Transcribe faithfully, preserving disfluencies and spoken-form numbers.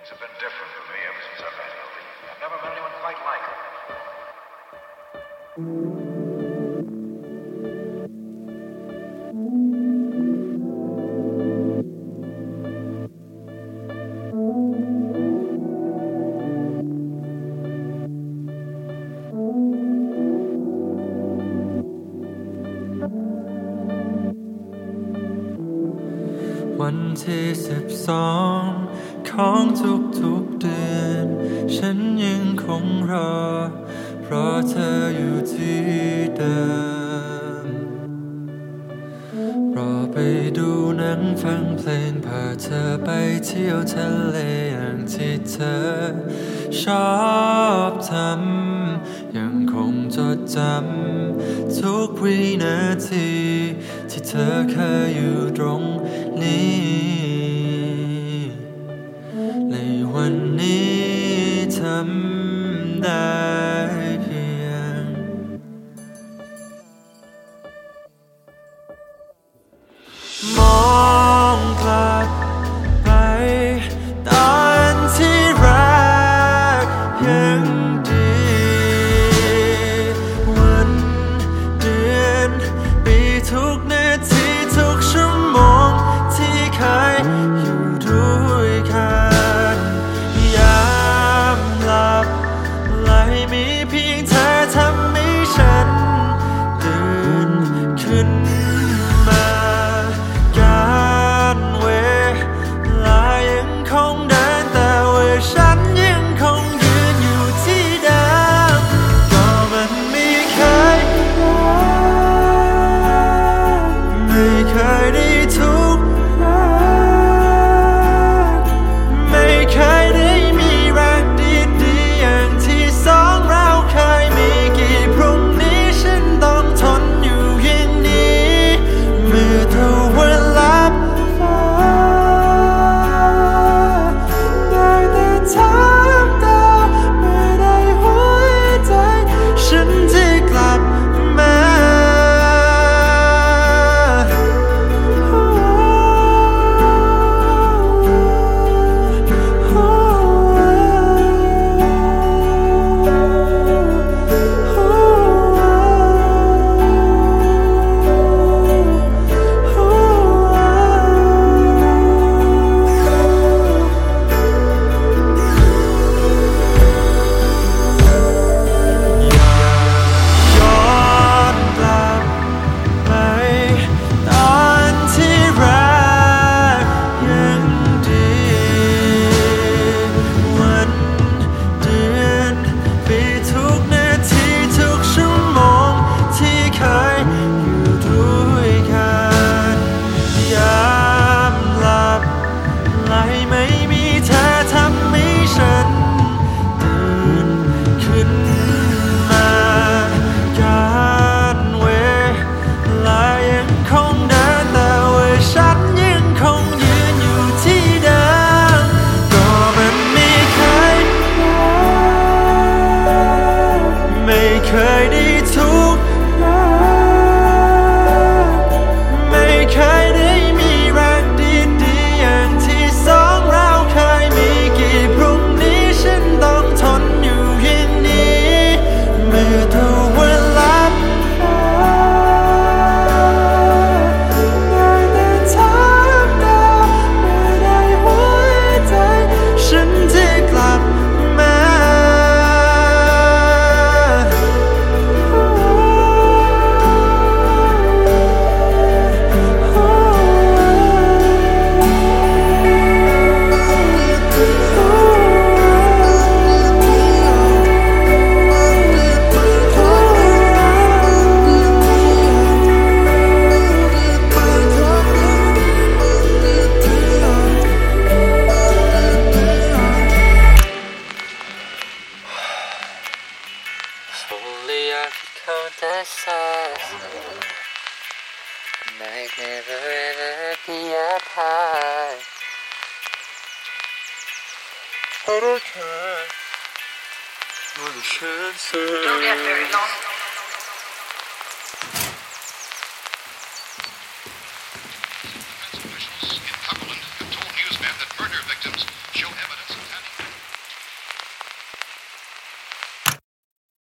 Things have been different for me ever since I've met Ellie. I've never met anyone quite like her. วันที่สิบสองของทุกๆเดือนฉันยังคงรอรอเธออยู่ที่เดิมรอไปดูหนังฟังเพลงพาเธอไปเที่ยวทะเลอย่างที่เธอชอบทำยังคงจดจำทุกวินาทีที่เธอเคยอยู่ตรงนี้ในวันนี้ทำได้เพียงมองกลับไปตอนที่รักยังดีวันเดือนปีทุกนาทีทุกชั่วโมงที่เคยอยู่ด้วยกันยามหลับไหลมีเพียงเธอทำให้ฉันตื่นขึ้นมาการเวลายังคงเดินแต่ว่าฉันยังคงยืนอยู่ที่เดิมก็มันไม่เคยไม่เคยได้ทุกข์ไม่เคยได้มีรักดีๆอย่างที่สองเราเคยมีกี่พรุ่งนี้ฉันต้องทนอยู่อย่างนี้เมื่อตะวันลับฟ้าได้แต่ถามดาวเมื่อใดหัวใจฉันจะกลับมาย้อนกลับไปตอนที่รักยังดีวันเดือนปีทุกนาทีทุกชั่วโมงที่เคยอยู่ด้วยกันยามหลับไหลไม่มีเธอทำให้ฉันตื่นขึ้นมาการเวลายังคงเดินแต่ว่าฉันยังคงยืนอยู่ที่เดิมก็มันไม่เคยไม่เคยได้ทุกข์ไม่เคยได้มีรักดีๆอย่างที่สองเราเคยมีกี่พรุ่งนี้ฉันต้องทนอยู่อย่างนี้เมื่อตะวันลับฟ้าได้แต่ถามดาวเมื่อใดหัวใจฉันจะกลับมา Only I could count the stars Night never ever be up high I don't care what the chance is Don't have very long